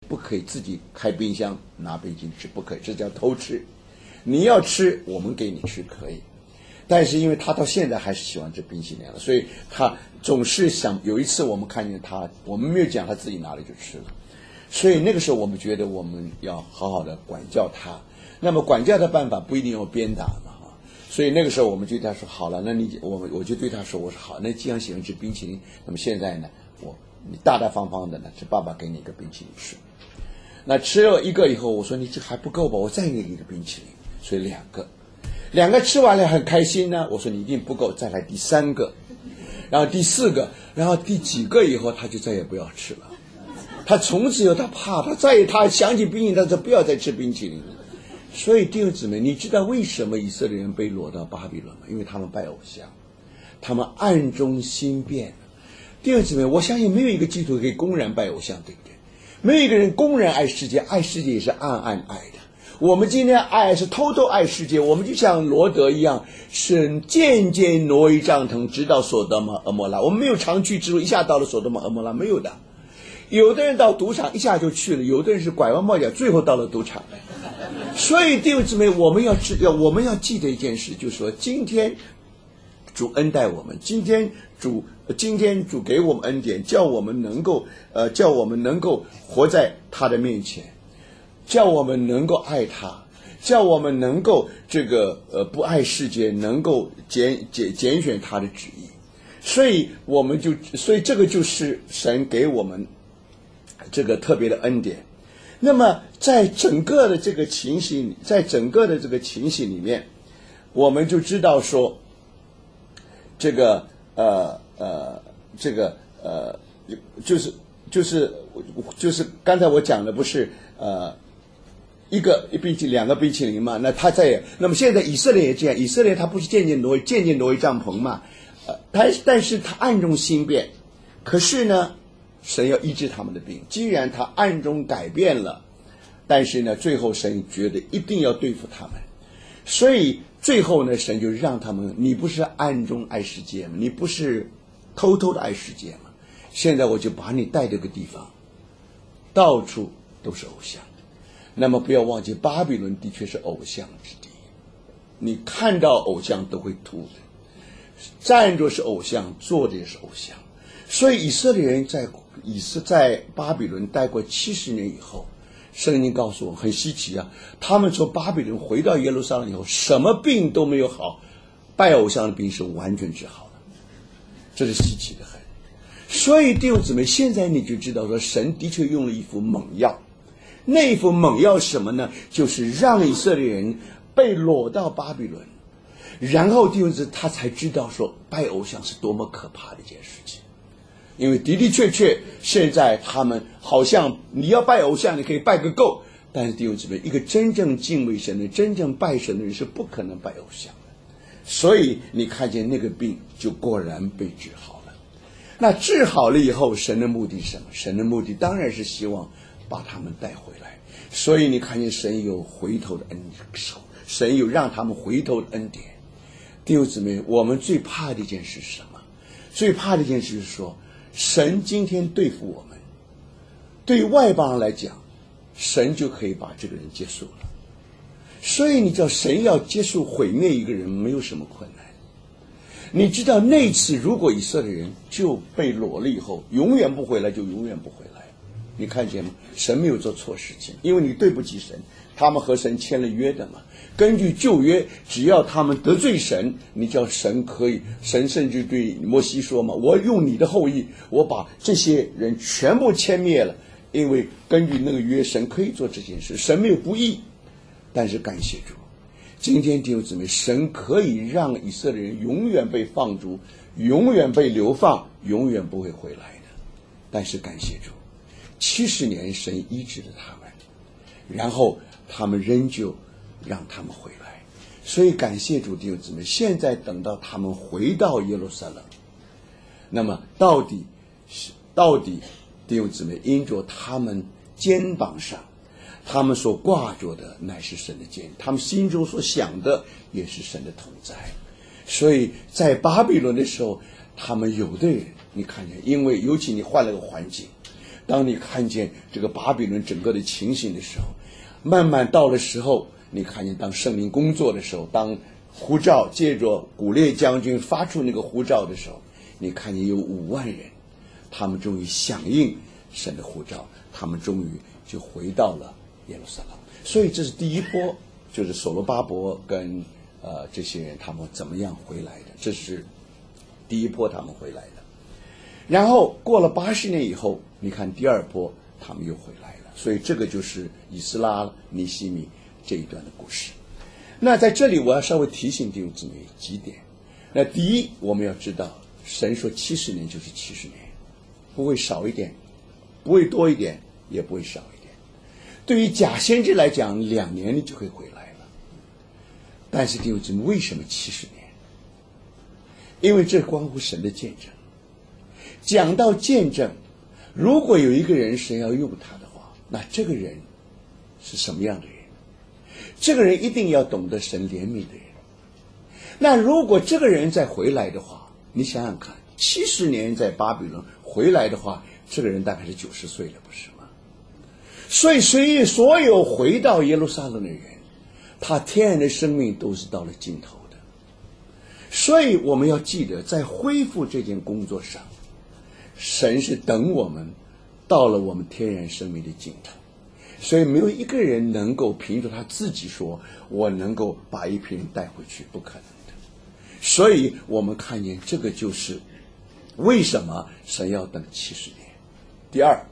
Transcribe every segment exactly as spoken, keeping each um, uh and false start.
不可以自己开冰箱拿冰淇淋吃，不可以，这叫偷吃。你要吃，我们给你吃可以。但是因为他到现在还是喜欢吃冰淇淋了，所以他总是想，有一次我们看见他，我们没有讲，他自己拿了就吃了。所以那个时候我们觉得我们要好好的管教他。那么管教的办法不一定要鞭打嘛，哈。所以那个时候我们就对他说，好了，那你我我就对他说，我说好，那既然喜欢吃冰淇淋，那么现在呢，我你大大方方的呢，是爸爸给你一个冰淇淋吃。那吃了一个以后，我说你这还不够吧，我再给你一个冰淇淋，所以两个。两个吃完了很开心呢，我说你一定不够，再来第三个，然后第四个，然后第几个以后他就再也不要吃了。他从此以后他怕，他再也他想起冰淇淋，他说不要再吃冰淇淋了。所以弟兄姊妹，你知道为什么以色列人被掳到巴比伦吗？因为他们拜偶像，他们暗中心变。弟兄姊妹，我相信没有一个基督徒可以公然拜偶像，对不对？没有一个人公然爱世界，爱世界也是暗暗爱的。我们今天爱是偷偷爱世界，我们就像罗德一样，是渐渐挪移帐篷，直到所多玛蛾摩拉。我们没有长驱直入，一下到了所多玛蛾摩拉，没有的。有的人到赌场一下就去了，有的人是拐弯抹角，最后到了赌场。所以弟兄姊妹，我们要知要我们要记得一件事，就是说今天主恩待我们，今天主今天主给我们恩典，叫我们能够呃叫我们能够活在他的面前。叫我们能够爱他，叫我们能够这个呃不爱世界，能够拣拣拣选他的旨意。所以我们就所以这个就是神给我们这个特别的恩典。那么在整个的这个情形，在整个的这个情形里面，我们就知道说，这个呃呃这个呃就是就是就是刚才我讲的不是呃。一个冰淇两个冰淇淋嘛，那他在那么现在以色列也这样，以色列他不是渐渐挪渐渐挪移帐篷嘛，呃，他但是他暗中心变，可是呢，神要医治他们的病。既然他暗中改变了，但是呢，最后神觉得一定要对付他们，所以最后呢，神就让他们，你不是暗中爱世界吗？你不是偷偷的爱世界吗？现在我就把你带这个地方，到处都是偶像。那么不要忘记，巴比伦的确是偶像之地，你看到偶像都会吐的，站着是偶像，坐着也是偶像。所以以色列人在以色在巴比伦待过七十年以后，圣经告诉我很稀奇啊，他们从巴比伦回到耶路撒冷以后，什么病都没有好，拜偶像的病是完全治好了，这是稀奇的很。所以弟兄姊妹，现在你就知道说，神的确用了一副猛药。那一副猛药是什么呢？就是让以色列人被掳到巴比伦，然后弟兄姊妹他才知道说拜偶像是多么可怕的一件事情。因为的的确确现在他们好像你要拜偶像你可以拜个够，但是弟兄姊妹，一个真正敬畏神的真正拜神的人是不可能拜偶像的。所以你看见那个病就果然被治好了。那治好了以后，神的目的是什么？神的目的当然是希望把他们带回来。所以你看见神有回头的恩手，神有让他们回头的恩典。弟兄姊妹，我们最怕的一件事是什么？最怕的一件事是说，神今天对付我们，对于外邦人来讲，神就可以把这个人结束了。所以你知道，神要结束毁灭一个人没有什么困难。你知道那次如果以色列人就被掳了以后，永远不回来，就永远不回来。你看见吗？神没有做错事情，因为你对不起神，他们和神签了约的嘛。根据旧约，只要他们得罪神，你叫神可以，神甚至对摩西说嘛，我用你的后裔，我把这些人全部歼灭了。因为根据那个约，神可以做这件事，神没有不义。但是感谢主，今天弟兄姊妹，神可以让以色列人永远被放逐，永远被流放，永远不会回来的。但是感谢主，七十年神医治了他们，然后他们仍旧让他们回来。所以感谢主弟兄姊妹，现在等到他们回到耶路撒冷，那么到底到底弟兄姊妹，因着他们肩膀上他们所挂着的乃是神的剑，他们心中所想的也是神的同在。所以在巴比伦的时候，他们有的人你看见，因为尤其你换了个环境， 当你看见这个巴比伦整个的情形的时候，慢慢到了时候，你看见当圣灵工作的时候，当呼召借着古列将军发出那个呼召的时候，你看见有五万人，他们终于响应神的呼召，他们终于就回到了耶路撒冷。所以这是第一波，就是所罗巴伯跟呃这些人他们怎么样回来的，这是第一波他们回来的。然后过了八十年以后，你看第二波他们又回来了。所以这个就是以斯拉、尼希米这一段的故事。那在这里我要稍微提醒弟兄姊妹几点。那第一，我们要知道神说七十年就是七十年，不会少一点，不会多一点，也不会少一点。对于假先知来讲，两年你就可以回来了。但是弟兄姊妹，为什么七十年？因为这关乎神的见证。讲到见证，如果有一个人神要用他的话，那这个人是什么样的人？这个人一定要懂得神怜悯的人。那如果这个人再回来的话，你想想看，七十年在巴比伦回来的话，这个人大概是九十岁了，不是吗？所以所以所有回到耶路撒冷的人，他天然的生命都是到了尽头的。所以我们要记得，在恢复这件工作上，神是等我们到了我们天然生命的尽头。所以没有一个人能够凭着他自己说我能够把一批人带回去，不可能的。所以我们看见这个就是为什么神要等七十年。第二，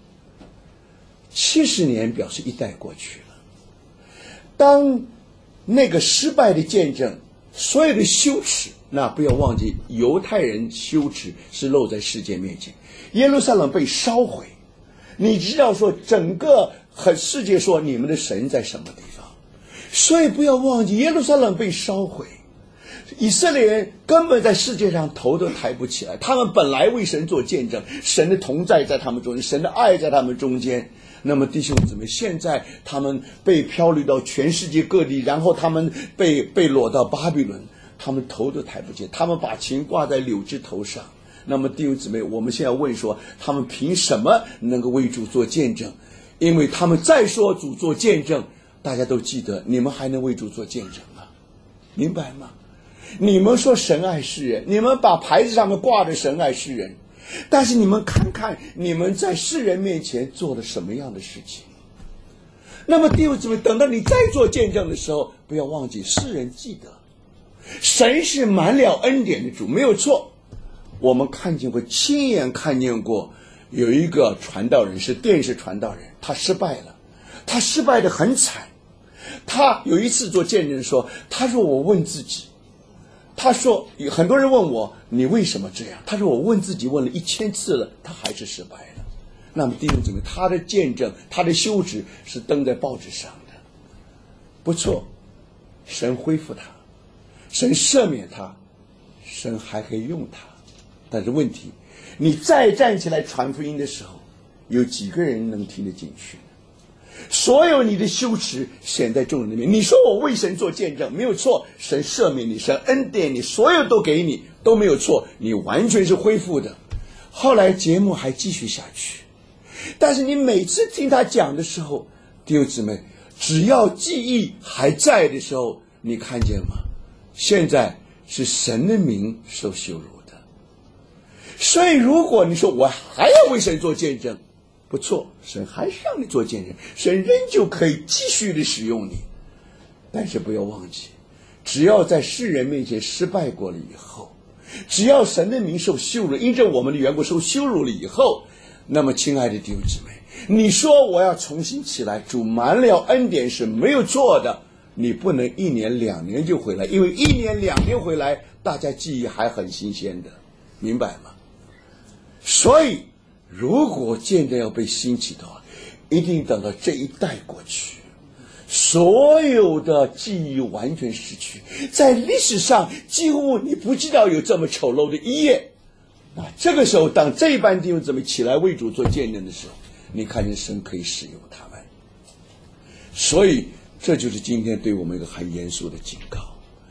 七十年表示一代过去了。当那个失败的见证，所有的羞耻，那不要忘记犹太人羞耻是露在世界面前。耶路撒冷被烧毁，你知道说整个和世界说你们的神在什么地方，所以不要忘记耶路撒冷被烧毁，以色列人根本在世界上头都抬不起来。他们本来为神做见证，神的同在在他们中间，神的爱在他们中间。那么弟兄姊妹，现在他们被漂流到全世界各地，然后他们被被落到巴比伦，他们头都抬不起，他们把琴挂在柳枝头上。那么弟兄姊妹，我们现在问说，他们凭什么能够为主做见证？因为他们再说主做见证，大家都记得，你们还能为主做见证吗？明白吗？你们说神爱世人，你们把牌子上面挂着神爱世人，但是你们看看你们在世人面前做了什么样的事情。那么弟兄姊妹，等到你再做见证的时候，不要忘记世人记得神是满了恩典的主，没有错。我们看见过，亲眼看见过有一个传道人，是电视传道人，他失败了，他失败得很惨。他有一次做见证说，他说我问自己，他说很多人问我你为什么这样，他说我问自己问了一千次了，他还是失败了。那么弟兄姊妹，他的见证，他的羞耻是登在报纸上的，不错，神恢复他，神赦免他，神还可以用他。但是问题，你再站起来传福音的时候，有几个人能听得进去呢？所有你的羞耻显在众人的面，你说我为神做见证，没有错，神赦免你，神恩典你，所有都给你，都没有错，你完全是恢复的。后来节目还继续下去，但是你每次听他讲的时候，弟兄姊妹，只要记忆还在的时候，你看见吗？现在是神的名受羞辱的。所以如果你说我还要为神做见证，不错，神还是让你做见证，神仍旧可以继续的使用你。但是不要忘记，只要在世人面前失败过了以后，只要神的名受羞辱，因着我们的缘故受羞辱了以后，那么亲爱的弟兄姊妹，你说我要重新起来，主满了恩典是没有错的，你不能一年两年就回来，因为一年两年回来大家记忆还很新鲜的，明白吗？所以如果见证要被兴起的话，一定等到这一代过去，所有的记忆完全失去，在历史上几乎你不知道有这么丑陋的一页。那这个时候，当这一班弟兄姊妹起来为主做见证的时候，你看见神可以使用他们。所以这就是今天对我们一个很严肃的警告。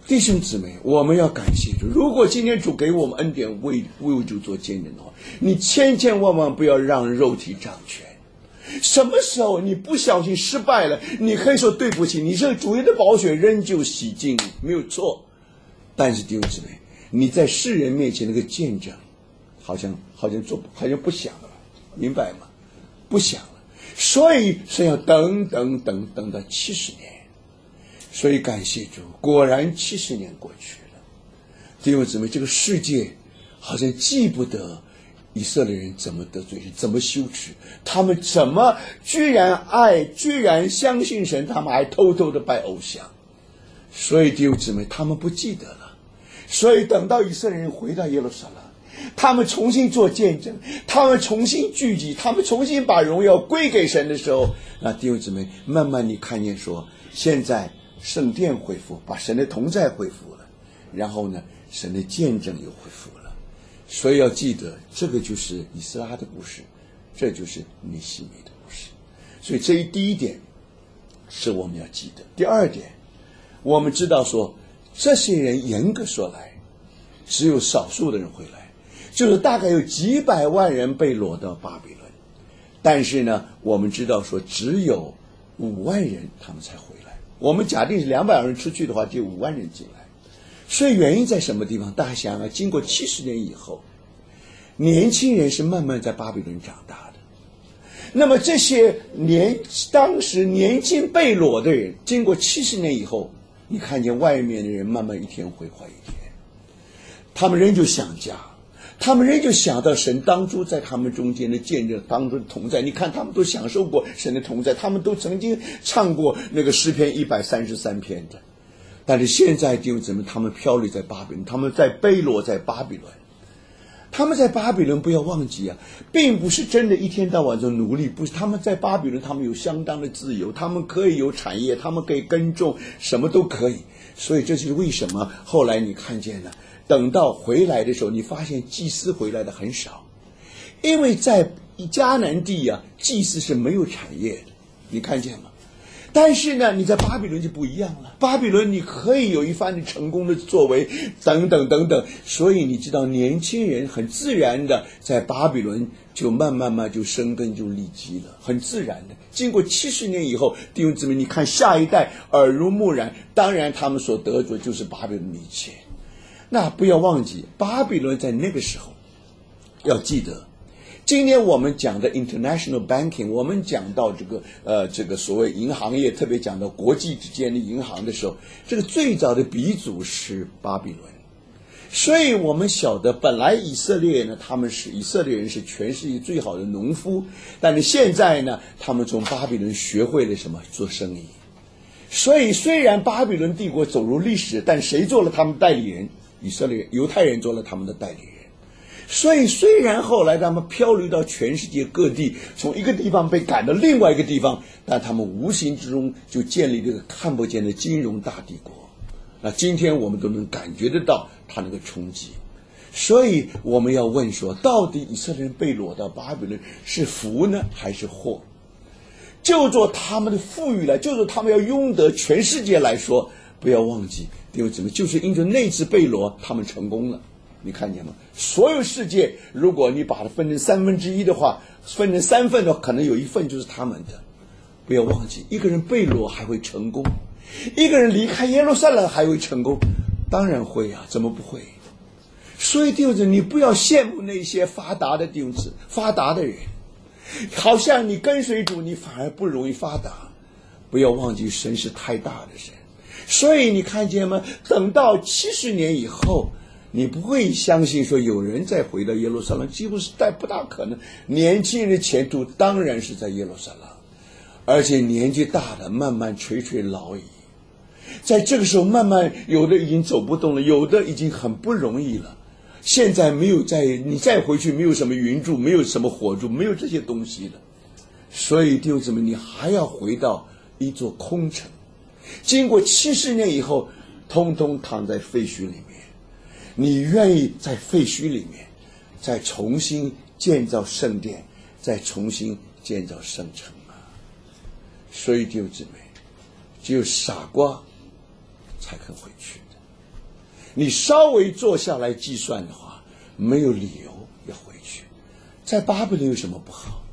弟兄姊妹，我们要感谢主。如果今天主给我们恩典，为为主做见证的话，你千千万万不要让肉体掌权。什么时候你不小心失败了，你可以说对不起，你这主耶稣的宝血仍旧洗净你，没有错。但是弟兄姊妹，你在世人面前那个见证，好像好像做好像不响了，明白吗？不响了，所以是要等等等等到七十年。所以感谢主，果然七十年过去了。弟兄姊妹，这个世界好像记不得以色列人怎么得罪人，怎么羞耻，他们怎么居然爱，居然相信神，他们还偷偷的拜偶像。所以弟兄姊妹，他们不记得了。所以等到以色列人回到耶路撒冷，他们重新做见证，他们重新聚集，他们重新把荣耀归给神的时候，那弟兄姊妹，慢慢你看见说，现在圣殿恢复，把神的同在恢复了，然后呢，神的见证又恢复了。所以要记得，这个就是以斯拉的故事，这就是尼希米的故事。所以这一第一点是我们要记得。第二点，我们知道说，这些人严格说来，只有少数的人回来，就是大概有几百万人被掳到巴比伦，但是呢，我们知道说，只有五万人他们才回来。我们假定是两百万人出去的话，就五万人进来。所以原因在什么地方？大家想想，经过七十年以后，年轻人是慢慢在巴比伦长大的。那么这些年当时年轻被掳的人，经过七十年以后，你看见外面的人慢慢一天毁坏一天，他们仍旧想家，他们仍旧想到神当初在他们中间的见证当中的同在。你看他们都享受过神的同在，他们都曾经唱过那个诗篇一百三十三篇的。但是现在弟兄姊妹，他们飘离在巴比伦，他们在被掳在巴比伦。他们在巴比伦不要忘记啊，并不是真的一天到晚就奴隶，不是。他们在巴比伦，他们有相当的自由，他们可以有产业，他们可以耕种，什么都可以。所以这就是为什么后来你看见了，等到回来的时候，你发现祭司回来的很少，因为在迦南地啊，祭司是没有产业的，你看见吗？但是呢，你在巴比伦就不一样了。巴比伦你可以有一番的成功的作为，等等等等。所以你知道，年轻人很自然的在巴比伦就慢慢慢就生根就立基了，很自然的。经过七十年以后，弟兄姊妹，你看下一代耳濡目染，当然他们所得着就是巴比伦的一切。那不要忘记，巴比伦在那个时候，要记得。今天我们讲的 international banking， 我们讲到这个呃这个所谓银行业，特别讲到国际之间的银行的时候，这个最早的鼻祖是巴比伦。所以我们晓得，本来以色列呢，他们是以色列人是全世界最好的农夫，但是现在呢，他们从巴比伦学会了什么？做生意。所以虽然巴比伦帝国走入历史，但谁做了他们代理人？以色列犹太人做了他们的代理人。所以虽然后来他们漂流到全世界各地，从一个地方被赶到另外一个地方，但他们无形之中就建立这个看不见的金融大帝国。那今天我们都能感觉得到它那个冲击。所以我们要问说，到底以色列人被掳到巴比伦是福呢还是祸？就做他们的富裕来，就做他们要拥得全世界来说，不要忘记弟兄姊妹，就是因着那次被掳，他们成功了。你看见吗？所有世界，如果你把它分成三分之一的话，分成三份的话，可能有一份就是他们的。不要忘记，一个人被掳还会成功，一个人离开耶路撒冷还会成功，当然会啊，怎么不会？所以弟兄姊妹，你不要羡慕那些发达的弟兄姊妹，发达的人，好像你跟随主，你反而不容易发达。不要忘记，神是太大的神。所以你看见吗？等到七十年以后，你不会相信说有人再回到耶路撒冷，几乎是不大可能。年轻人的前途当然是在耶路撒冷，而且年纪大的慢慢垂垂老矣，在这个时候慢慢有的已经走不动了，有的已经很不容易了。现在没有再你再回去，没有什么云柱，没有什么火柱，没有这些东西了。所以弟兄姊妹，你还要回到一座空城，经过七十年以后，通通躺在废墟里面。你愿意在废墟里面再重新建造圣殿，再重新建造圣城吗？所以弟兄姊妹，只有傻瓜才肯回去的。 你稍微坐下来计算的话，没有理由要回去。在巴比伦有什么不好？